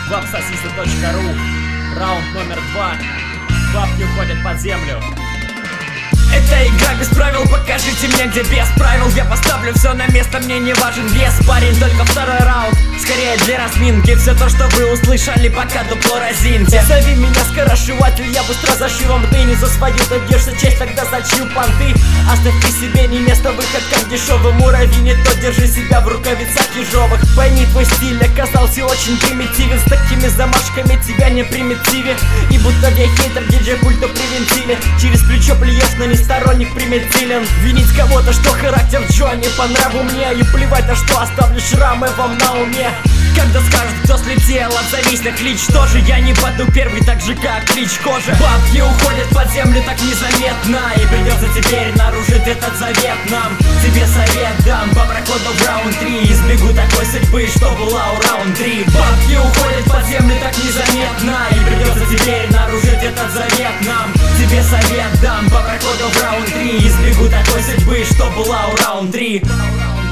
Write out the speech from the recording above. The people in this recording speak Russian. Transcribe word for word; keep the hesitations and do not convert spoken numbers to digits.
вапсосисы точка ру. Раунд номер два. Бабки уходят под землю. Это игра без правил, покажите мне, где без правил. Я поставлю все на место, мне не важен вес. Парень, только второй раунд, скорее для разминки. Все то, что вы услышали, пока дупло разиньте. Зови меня скоросшиватель, я быстро зашью вам. Ты не за свою добьешься честь, тогда зачью понты. Оставь при себе не место, выход как дешевый муравей. Не то держи себя в рукавицах ежовых. Пойми, твой стиль оказался очень примитивен. С такими замашками тебя не примитиве. И будто я хейтер, диджей пульту привинтили. Через плечо плюешь, но не сторонник примитивен. Винить кого-то, что характер Джо не по нраву мне. И плевать на что, оставлю шрамы вам на уме. Когда скажут, кто слетел, отзовись на клич. Тоже я не паду первый, так же как клич кожи. Бабки уходят под землю так незаметно. И придется теперь нарушить этот завет нам. Тебе совет дам по проходу в раунд три. Избегу такой судьбы, что была у раунд три. Бабки уходят под землю так незаметно. И придется теперь нарушить этот завет нам. Тебе совет дам по проходу в раунд три. Избегу такой судьбы, что была у раунд три.